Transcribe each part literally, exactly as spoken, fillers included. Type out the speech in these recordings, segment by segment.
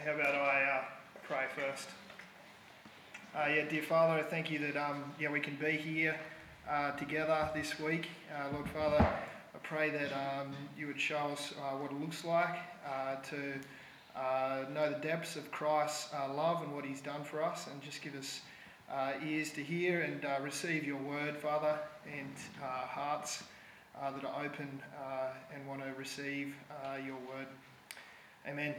How about I uh, pray first? Uh, yeah, dear Father, I thank you that um, yeah we can be here uh, together this week. Uh, Lord Father, I pray that um, you would show us uh, what it looks like uh, to uh, know the depths of Christ's uh, love and what he's done for us, and just give us uh, ears to hear and uh, receive your word, Father, and uh, hearts uh, that are open uh, and want to receive uh, your word. Amen.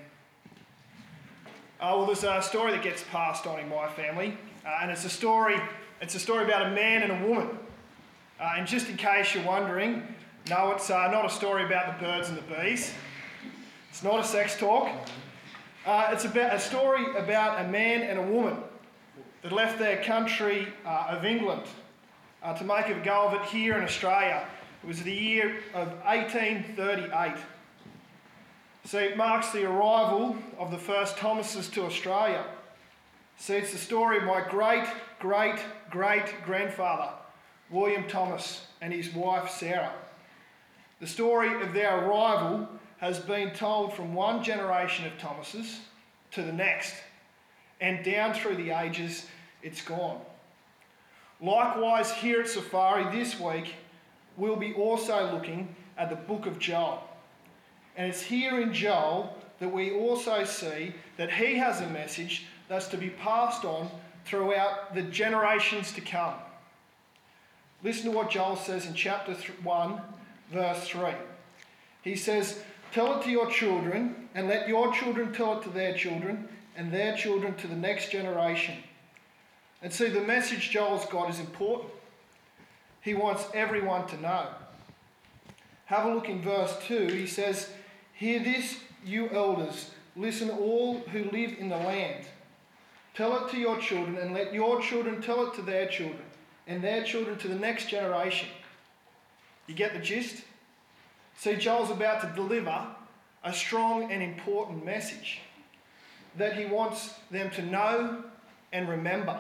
Uh, well, there's a story that gets passed on in my family, uh, and it's a story. It's a story about a man and a woman. Uh, and just in case you're wondering, no, it's uh, not a story about the birds and the bees. It's not a sex talk. Uh, it's about a story about a man and a woman that left their country uh, of England uh, to make a go of it here in Australia. It was the year of eighteen thirty-eight. See, it marks the arrival of the first Thomases to Australia. See, it's the story of my great, great, great grandfather, William Thomas, and his wife, Sarah. The story of their arrival has been told from one generation of Thomases to the next, and down through the ages, it's gone. Likewise, here at Safari this week, we'll be also looking at the book of Joel. And it's here in Joel that we also see that he has a message that's to be passed on throughout the generations to come. Listen to what Joel says in chapter one, verse three. He says, "Tell it to your children, and let your children tell it to their children, and their children to the next generation." And see, the message Joel's got is important. He wants everyone to know. Have a look in verse two. He says, "Hear this, you elders. Listen, all who live in the land. Tell it to your children, and let your children tell it to their children, and their children to the next generation." You get the gist? See, Joel's about to deliver a strong and important message that he wants them to know and remember.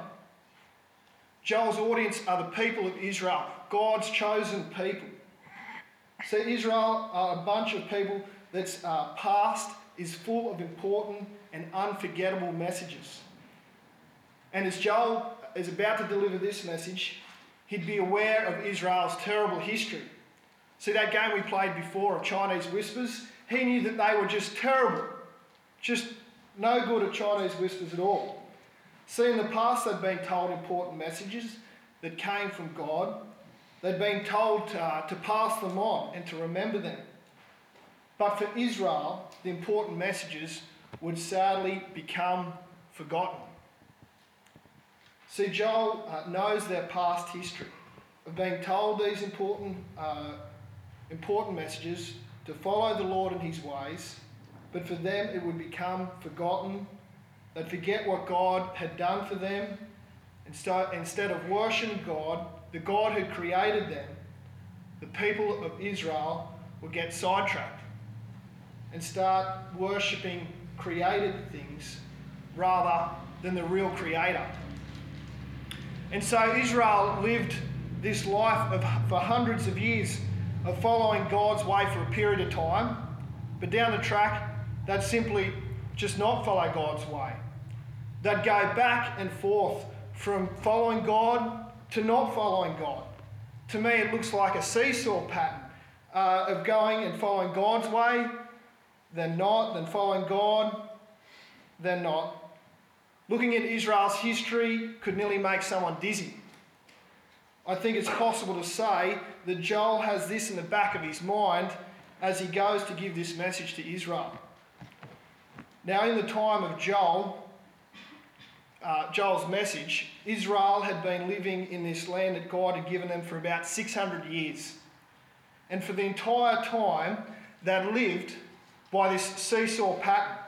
Joel's audience are the people of Israel, God's chosen people. See, Israel are a bunch of people that's uh, past is full of important and unforgettable messages. And as Joel is about to deliver this message, he'd be aware of Israel's terrible history. See that game we played before of Chinese Whispers? He knew that they were just terrible, just no good at Chinese Whispers at all. See, in the past they'd been told important messages that came from God. They'd been told to, uh, to pass them on and to remember them. But for Israel, the important messages would sadly become forgotten. See, Joel uh, knows their past history of being told these important, uh, important messages to follow the Lord in his ways, but for them it would become forgotten. They'd forget what God had done for them, and start, instead of worshipping God, the God who created them, the people of Israel would get sidetracked and start worshipping created things rather than the real creator. And so Israel lived this life of, for hundreds of years of following God's way for a period of time, but down the track, they'd simply just not follow God's way. They'd go back and forth from following God to not following God. To me, it looks like a seesaw pattern uh, of going and following God's way, then not, then following God, then not. Looking at Israel's history could nearly make someone dizzy. I think it's possible to say that Joel has this in the back of his mind as he goes to give this message to Israel. Now, in the time of Joel, Uh, Joel's message, Israel had been living in this land that God had given them for about six hundred years. And for the entire time, they'd lived by this seesaw pattern.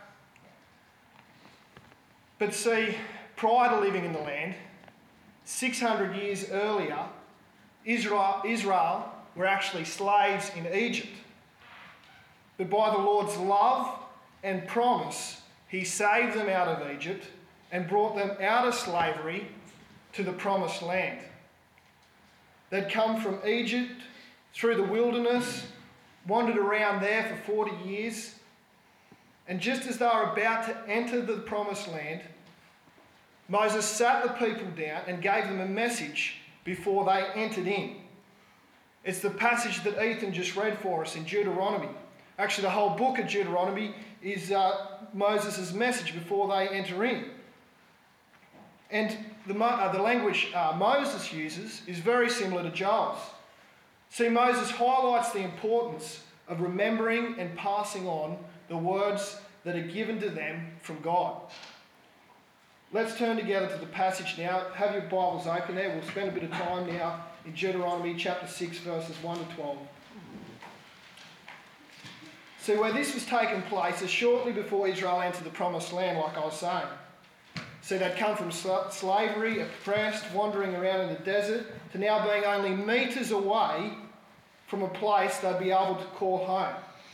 But see, prior to living in the land, six hundred years earlier, Israel, Israel were actually slaves in Egypt. But by the Lord's love and promise, he saved them out of Egypt and brought them out of slavery to the promised land. They'd come from Egypt through the wilderness, wandered around there for forty years, And just as they were about to enter the promised land, Moses sat the people down and gave them a message before they entered in. It's the passage that Ethan just read for us in Deuteronomy. Actually, the whole book of Deuteronomy is uh, Moses' message before they enter in. And the, uh, the language uh, Moses uses is very similar to Joel's. See, Moses highlights the importance of remembering and passing on the words that are given to them from God. Let's turn together to the passage now. Have your Bibles open there. We'll spend a bit of time now in Deuteronomy chapter six, verses one to twelve. See, where this was taking place is shortly before Israel entered the promised land, like I was saying. See, they'd come from slavery, oppressed, wandering around in the desert, to now being only metres away from a place they'd be able to call home.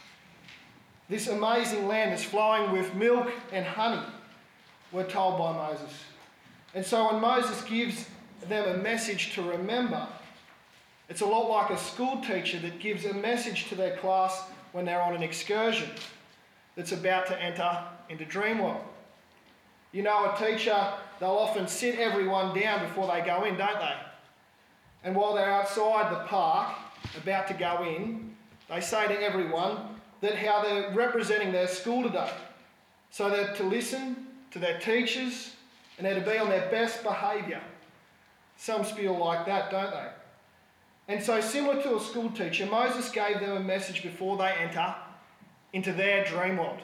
This amazing land is flowing with milk and honey, we're told by Moses. And so when Moses gives them a message to remember, it's a lot like a school teacher that gives a message to their class when they're on an excursion that's about to enter into Dreamworld. You know, a teacher, they'll often sit everyone down before they go in, don't they? And while they're outside the park, about to go in, they say to everyone that how they're representing their school today. So they're to listen to their teachers and they're to be on their best behaviour. Some feel like that, don't they? And so similar to a school teacher, Moses gave them a message before they enter into their dream world.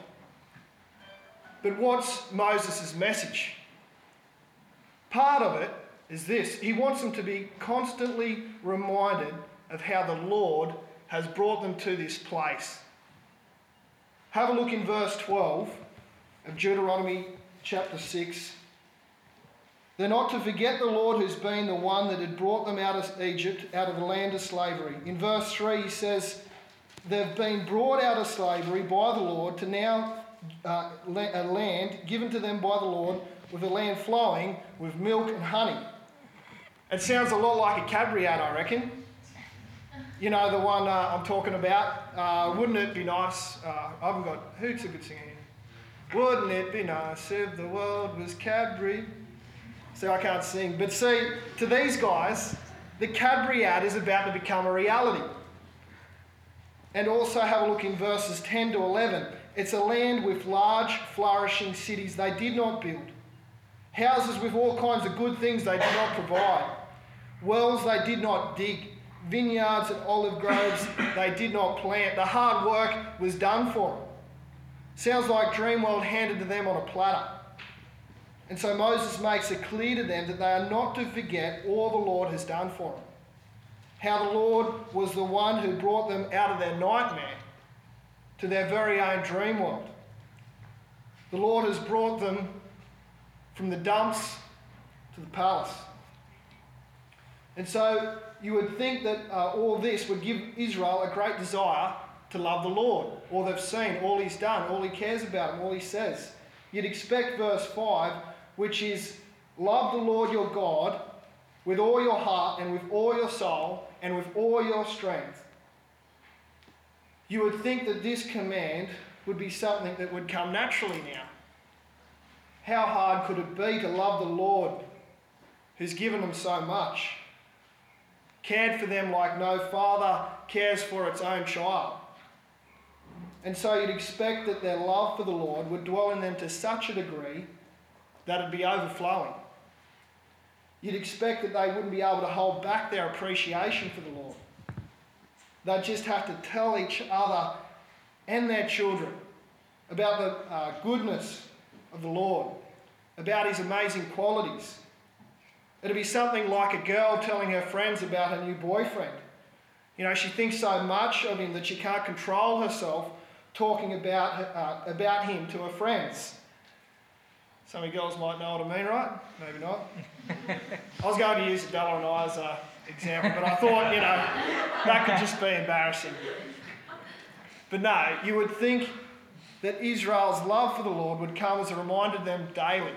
But what's Moses' message? Part of it is this. He wants them to be constantly reminded of how the Lord has brought them to this place. Have a look in verse twelve of Deuteronomy chapter six. They're not to forget the Lord who's been the one that had brought them out of Egypt, out of the land of slavery. In verse three he says, they've been brought out of slavery by the Lord to now uh, a land given to them by the Lord, with a land flowing with milk and honey. It sounds a lot like a Cadbury ad, I reckon. You know, the one uh, I'm talking about. Uh, wouldn't it be nice? Uh, I haven't got... Who's a good singer here? Wouldn't it be nice if the world was Cadbury? See, I can't sing. But see, to these guys, the Cadbury ad is about to become a reality. And also have a look in verses ten to eleven. It's a land with large, flourishing cities they did not build. Houses with all kinds of good things they did not provide. Wells they did not dig. Vineyards and olive groves they did not plant. The hard work was done for them. Sounds like Dreamworld handed to them on a platter. And so Moses makes it clear to them that they are not to forget all the Lord has done for them. How the Lord was the one who brought them out of their nightmare to their very own dream world. The Lord has brought them from the dumps to the palace. And so you would think that uh, all this would give Israel a great desire to love the Lord. All they've seen, all he's done, all he cares about them, all he says. You'd expect verse five, which is, love the Lord your God with all your heart and with all your soul and with all your strength. You would think that this command would be something that would come naturally now. How hard could it be to love the Lord who's given them so much? Cared for them like no father cares for its own child. And so you'd expect that their love for the Lord would dwell in them to such a degree that it'd be overflowing. You'd expect that they wouldn't be able to hold back their appreciation for the Lord. They'd just have to tell each other and their children about the uh, goodness of the Lord, about his amazing qualities. It'd be something like a girl telling her friends about her new boyfriend. You know, she thinks so much of him that she can't control herself talking about, uh, about him to her friends. Some of you girls might know what I mean, right? Maybe not. I was going to use Bella and I as an example, but I thought, you know, that could just be embarrassing. But no, you would think that Israel's love for the Lord would come as a reminder to them daily.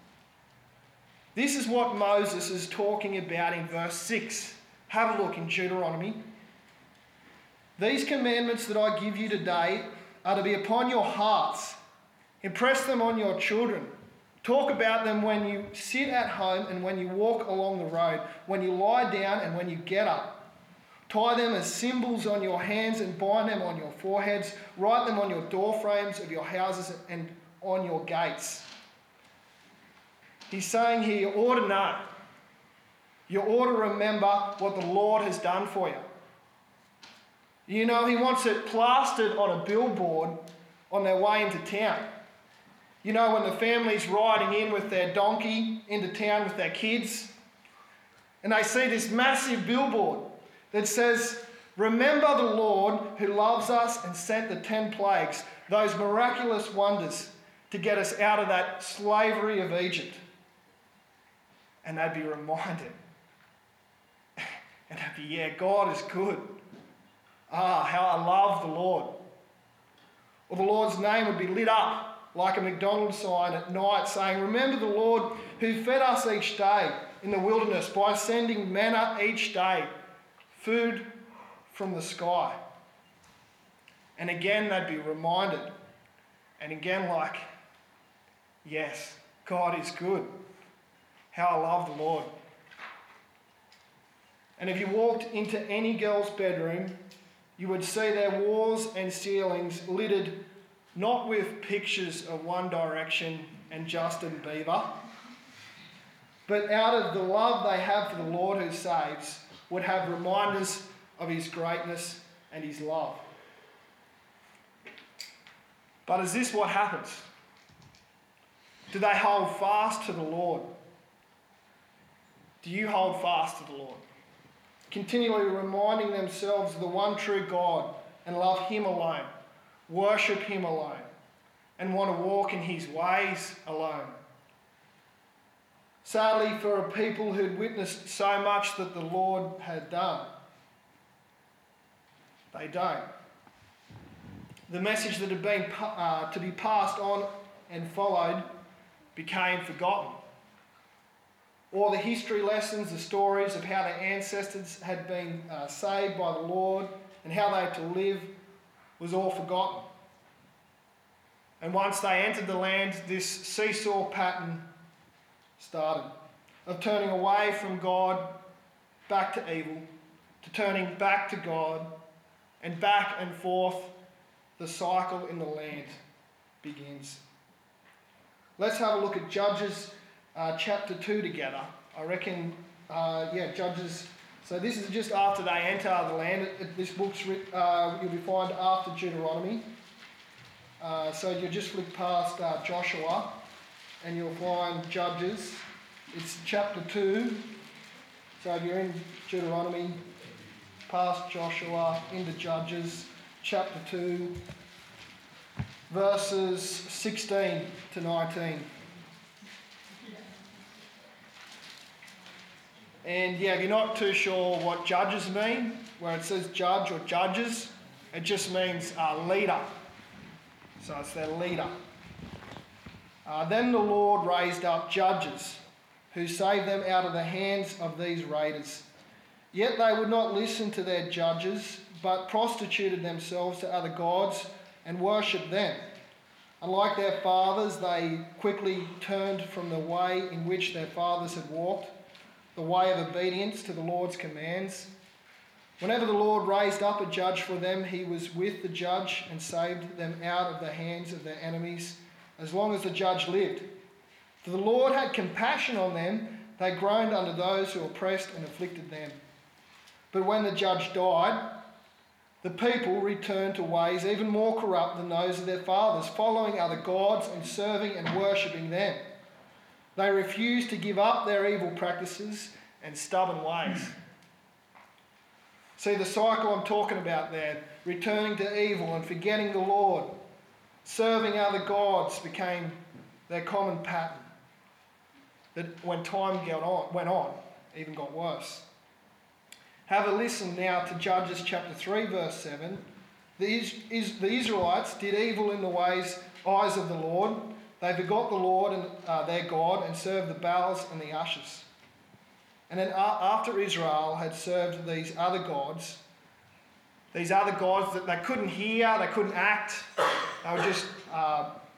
This is what Moses is talking about in verse six. Have a look in Deuteronomy. These commandments that I give you today are to be upon your hearts. Impress them on your children. Talk about them when you sit at home and when you walk along the road, when you lie down and when you get up. Tie them as symbols on your hands and bind them on your foreheads. Write them on your doorframes of your houses and on your gates. He's saying here, you ought to know. You ought to remember what the Lord has done for you. You know, he wants it plastered on a billboard on their way into town. You know, when the family's riding in with their donkey into town with their kids, and they see this massive billboard that says, "Remember the Lord who loves us and sent the ten plagues, those miraculous wonders to get us out of that slavery of Egypt." And they'd be reminded. And they'd be, yeah, God is good. Ah, how I love the Lord. Or the Lord's name would be lit up like a McDonald's sign at night saying, "Remember the Lord who fed us each day in the wilderness by sending manna each day, food from the sky." And again, they'd be reminded. And again, like, yes, God is good. How I love the Lord. And if you walked into any girl's bedroom, you would see their walls and ceilings littered not with pictures of One Direction and Justin Bieber, but out of the love they have for the Lord who saves, would have reminders of his greatness and his love. But is this what happens? Do they hold fast to the Lord? Do you hold fast to the Lord? Continually reminding themselves of the one true God and love him alone, worship him alone, and want to walk in his ways alone. Sadly, for a people who'd witnessed so much that the Lord had done, they don't. The message that had been uh, to be passed on and followed became forgotten. Or the history lessons, the stories of how their ancestors had been uh, saved by the Lord and how they had to live was all forgotten. And once they entered the land, this seesaw pattern started of turning away from God back to evil, to turning back to God, and back and forth the cycle in the land begins. Let's have a look at Judges uh, chapter two together. I reckon, uh, yeah, Judges. So this is just after they enter the land. It, it, this book's writ, uh, you'll be find after Deuteronomy. Uh, so you just flick past uh, Joshua, and you'll find Judges. It's chapter two. So if you're in Deuteronomy, past Joshua, into Judges, chapter two, verses sixteen to nineteen. And yeah, if you're not too sure what judges mean, where it says judge or judges, it just means uh, leader. So it's their leader. Uh, then the Lord raised up judges who saved them out of the hands of these raiders. Yet they would not listen to their judges, but prostituted themselves to other gods and worshipped them. Unlike their fathers, they quickly turned from the way in which their fathers had walked, the way of obedience to the Lord's commands. Whenever the Lord raised up a judge for them, he was with the judge and saved them out of the hands of their enemies, as long as the judge lived. For the Lord had compassion on them, they groaned under those who oppressed and afflicted them. But when the judge died, the people returned to ways even more corrupt than those of their fathers, following other gods and serving and worshipping them. They refused to give up their evil practices and stubborn ways. See the cycle I'm talking about there, returning to evil and forgetting the Lord. Serving other gods became their common pattern. That when time went on, even got worse. Have a listen now to Judges chapter three, verse seven. The, is, the Israelites did evil in the ways, eyes of the Lord. They forgot the Lord and uh, their God and served the Baals and the Ashers. And then uh, after Israel had served these other gods, these other gods that they couldn't hear, they couldn't act, they were just uh,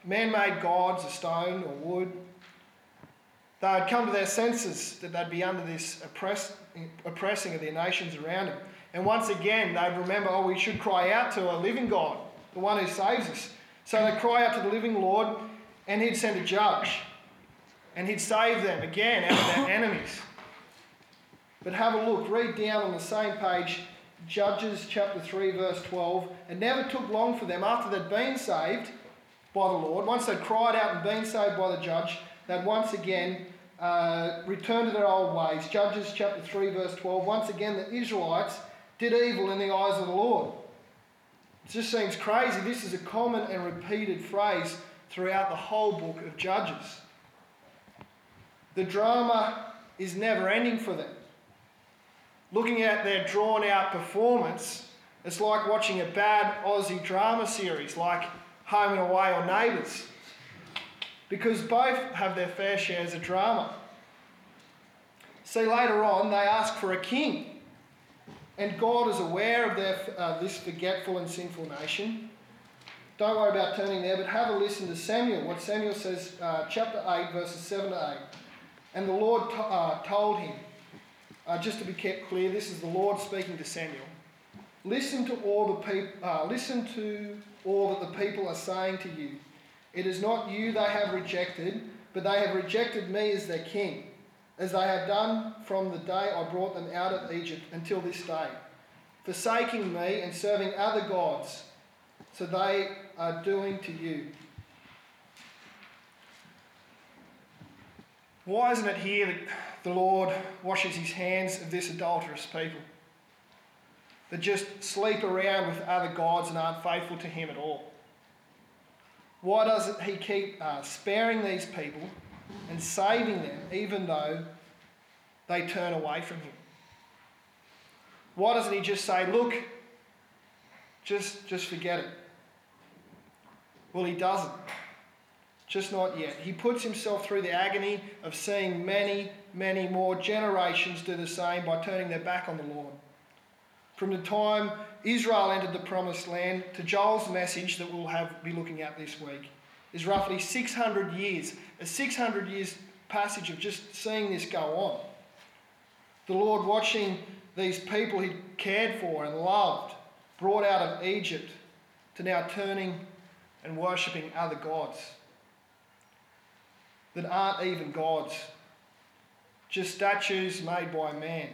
man-made gods of stone or wood. They had come to their senses that they'd be under this oppress, oppressing of their nations around them. And once again, they'd remember, oh, we should cry out to a living God, the one who saves us. So they'd cry out to the living Lord, and he'd send a judge. And he'd save them again out of their enemies. But have a look, read down on the same page, Judges chapter three, verse twelve. It never took long for them after they'd been saved by the Lord. Once they'd cried out and been saved by the judge, they'd once again uh, return to their old ways. Judges chapter three, verse twelve. Once again, the Israelites did evil in the eyes of the Lord. It just seems crazy. This is a common and repeated phrase throughout the whole book of Judges. The drama is never ending for them. Looking at their drawn-out performance, it's like watching a bad Aussie drama series like Home and Away or Neighbours, because both have their fair shares of drama. See, later on, they ask for a king, and God is aware of their, uh, this forgetful and sinful nation. Don't worry about turning there, but have a listen to Samuel, what Samuel says, uh, chapter eight, verses seven to eight. And the Lord t- uh, told him, uh, just to be kept clear, this is the Lord speaking to Samuel. Listen to all the people. Uh, listen to all that the people are saying to you. It is not you they have rejected, but they have rejected me as their king, as they have done from the day I brought them out of Egypt until this day, forsaking me and serving other gods. So they are doing to you. Why isn't it here that the Lord washes his hands of this adulterous people that just sleep around with other gods and aren't faithful to him at all? Why doesn't he keep uh, sparing these people and saving them even though they turn away from him? Why doesn't he just say, look, just, just forget it? Well, he doesn't. Just not yet. He puts himself through the agony of seeing many, many more generations do the same by turning their back on the Lord. From the time Israel entered the promised land to Joel's message that we'll have be looking at this week is roughly six hundred years. A six hundred years passage of just seeing this go on. The Lord watching these people he cared for and loved, brought out of Egypt, to now turning and worshipping other gods that aren't even gods, just statues made by man.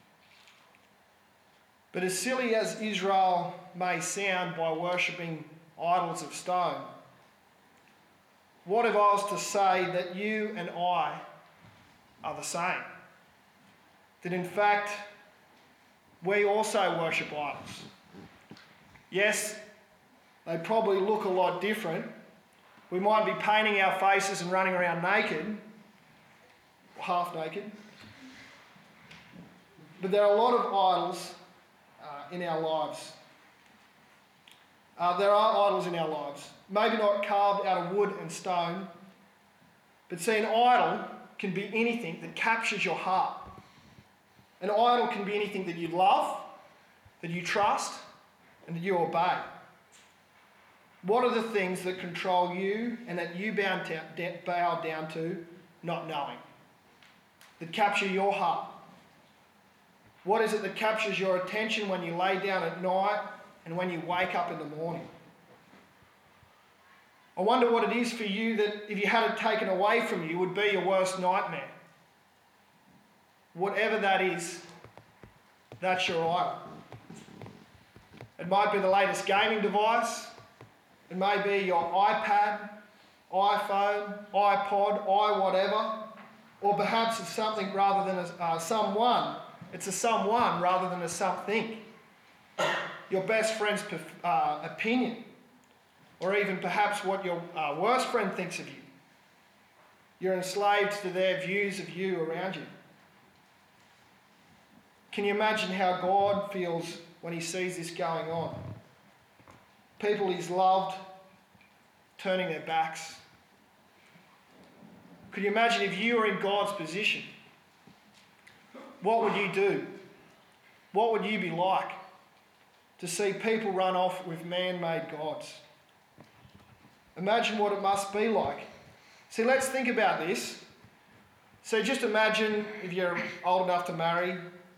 But as silly as Israel may sound by worshipping idols of stone, what if I was to say that you and I are the same? That in fact, we also worship idols. Yes, they probably look a lot different. We might be painting our faces and running around naked, half naked. But there are a lot of idols uh, in our lives. Uh, there are idols in our lives. Maybe not carved out of wood and stone, but see, an idol can be anything that captures your heart. An idol can be anything that you love, that you trust, and that you obey. What are the things that control you and that you bow down to not knowing? That capture your heart? What is it that captures your attention when you lay down at night and when you wake up in the morning? I wonder what it is for you that if you had it taken away from you would be your worst nightmare. Whatever that is, that's your idol. It might be the latest gaming device. It may be your iPad, iPhone, iPod, i whatever. Or perhaps it's something rather than a uh, someone. It's a someone rather than a something. Your best friend's uh, opinion. Or even perhaps what your uh, worst friend thinks of you. You're enslaved to their views of you around you. Can you imagine how God feels when he sees this going on? People he's loved turning their backs. Could you imagine if you were in God's position? What would you do? What would you be like to see people run off with man-made gods? Imagine what it must be like. See, let's think about this. So just imagine if you're old enough to marry,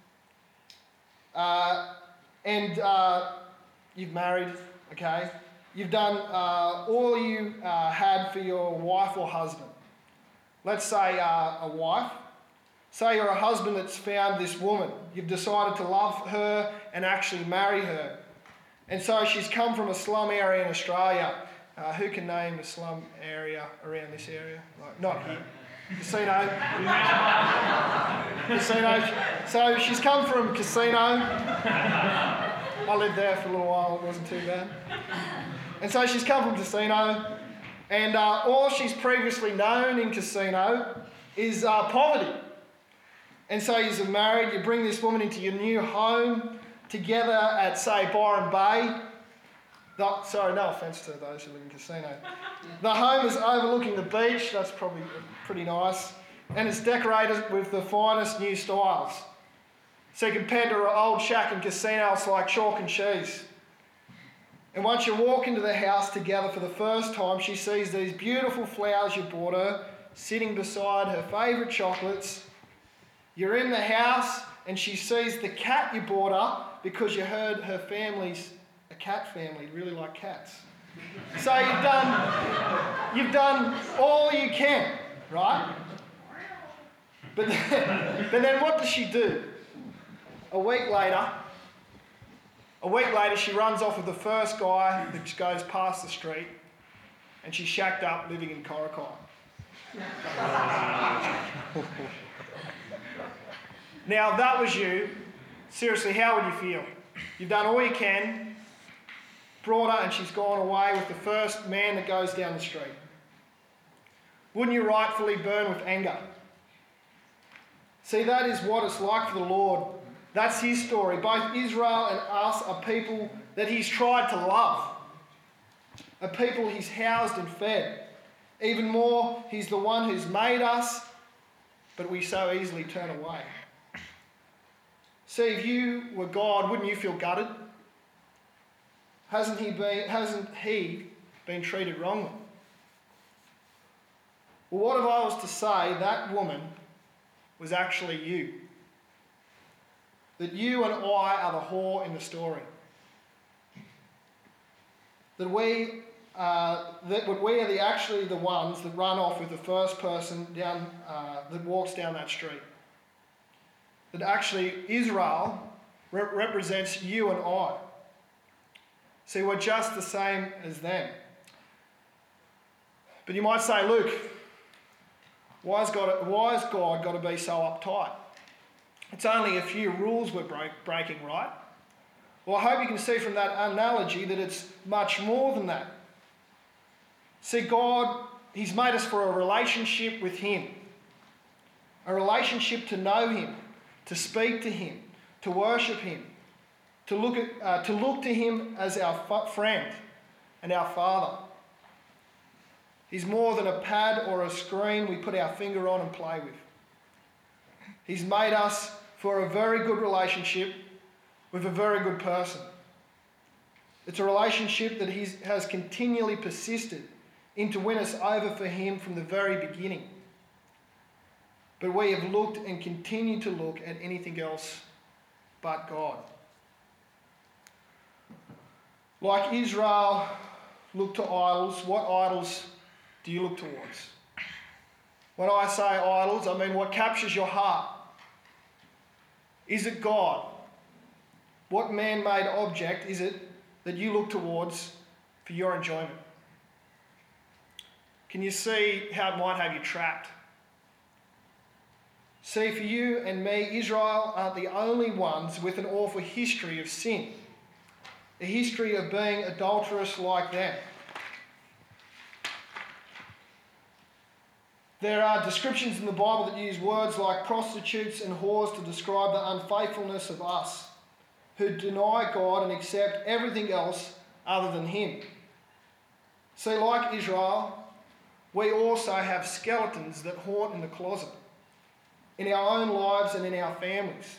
uh, and uh, you've married, okay? You've done uh, all you uh, had for your wife or husband. Let's say uh, a wife. Say you're a husband that's found this woman. You've decided to love her and actually marry her. And so she's come from a slum area in Australia. Uh, who can name a slum area around this area? Like, not here. Casino. Casino. So she's come from Casino. I lived there for a little while. It wasn't too bad. And so she's come from Casino. And uh, all she's previously known in Casino is uh, poverty. And so you're married, you bring this woman into your new home together at, say, Byron Bay. The, sorry, no offence to those who live in Casino. The home is overlooking the beach. That's probably pretty nice. And it's decorated with the finest new styles. So compared to her old shack in Casino, it's like chalk and cheese. And once you walk into the house together for the first time, she sees these beautiful flowers you bought her sitting beside her favourite chocolates. You're in the house and she sees the cat you bought her because you heard her family's a cat family, really like cats. So you've done, you've done all you can, right? But then, but then what does she do? A week later, a week later she runs off with the first guy that goes past the street and she's shacked up living in Corrigan. Now, if that was you, seriously, how would you feel? You've done all you can, brought her, and she's gone away with the first man that goes down the street. Wouldn't you rightfully burn with anger? See, that is what it's like for the Lord. That's his story. Both Israel and us are people that he's tried to love, a people he's housed and fed. Even more, he's the one who's made us, but we so easily turn away. See, if you were God, wouldn't you feel gutted? Hasn't he been, hasn't he been treated wrongly? Well, what if I was to say that woman was actually you? That you and I are the whore in the story? That we, uh, that we are the, actually the ones that run off with the first person down, uh, that walks down that street? That actually Israel re- represents you and I. See, we're just the same as them. But you might say, Luke, why has God, why has God got to be so uptight? It's only a few rules we're break, breaking, right? Well, I hope you can see from that analogy that it's much more than that. See, God, he's made us for a relationship with him. A relationship to know him, to speak to him, to worship him, to look at, uh, to look to him as our f- friend and our Father. He's more than a pad or a screen we put our finger on and play with. He's made us for a very good relationship with a very good person. It's a relationship that he has continually persisted in to win us over for him from the very beginning. But we have looked and continue to look at anything else but God. Like Israel looked to idols, what idols do you look towards? When I say idols, I mean what captures your heart. Is it God? What man-made object is it that you look towards for your enjoyment? Can you see how it might have you trapped? See, for you and me, Israel aren't the only ones with an awful history of sin. A history of being adulterous like them. There are descriptions in the Bible that use words like prostitutes and whores to describe the unfaithfulness of us, who deny God and accept everything else other than him. See, like Israel, we also have skeletons that haunt in the closet, in our own lives and in our families.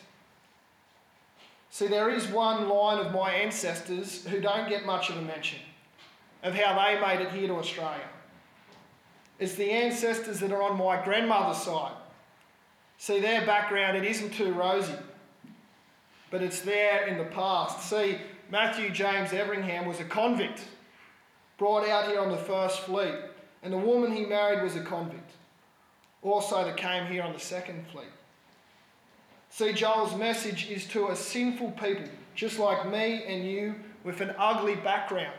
See, there is one line of my ancestors who don't get much of a mention, of how they made it here to Australia. It's the ancestors that are on my grandmother's side. See, their background, it isn't too rosy, but it's there in the past. See, Matthew James Everingham was a convict, brought out here on the First Fleet, and the woman he married was a convict, also that came here on the Second Fleet. See, Joel's message is to a sinful people, just like me and you, with an ugly background.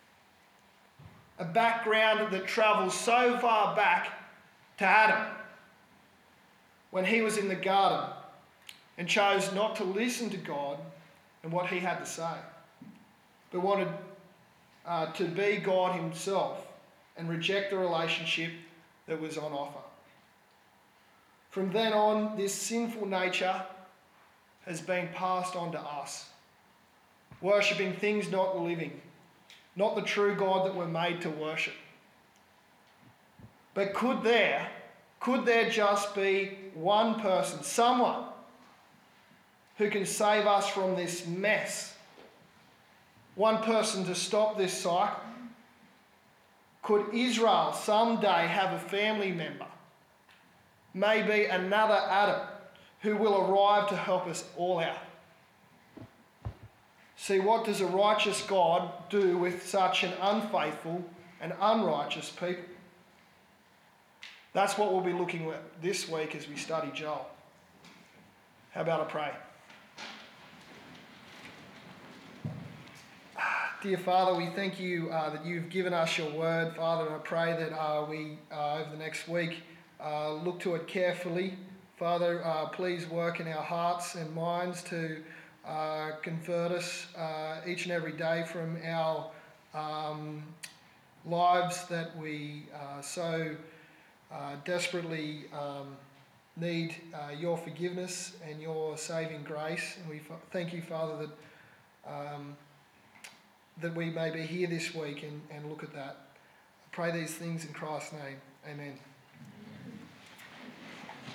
A background that travels so far back to Adam, when he was in the garden and chose not to listen to God and what he had to say, but wanted uh, to be God himself and reject the relationship that was on offer. From then on, this sinful nature has been passed on to us, worshipping things not living, not the true God that we're made to worship. But could there, could there just be one person, someone, who can save us from this mess? One person to stop this cycle? Could Israel someday have a family member, maybe another Adam, who will arrive to help us all out? See, what does a righteous God do with such an unfaithful and unrighteous people? That's what we'll be looking at this week as we study Joel. How about I pray? Dear Father, we thank you uh, that you've given us your word, Father, and I pray that uh, we, uh, over the next week, uh, look to it carefully. Father, uh, please work in our hearts and minds to uh, convert us uh, each and every day from our um, lives that we uh, so uh, desperately um, need uh, your forgiveness and your saving grace. And we f- thank you, Father, that um, that we may be here this week and, and look at that. I pray these things in Christ's name. Amen.